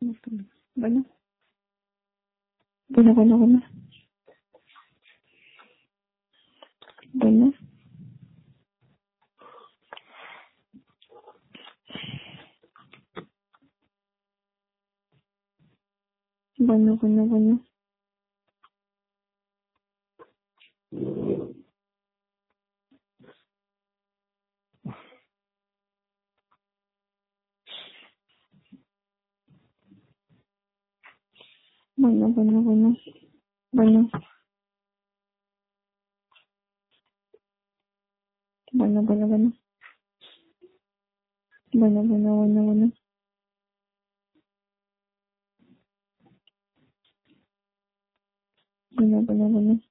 Bueno, bueno, bueno, bueno. Bueno, bueno, bueno, bueno. Bueno, bueno, bueno. Bueno, bueno, bueno, bueno. Bueno, bueno, bueno, bueno. Bueno, bueno, bueno.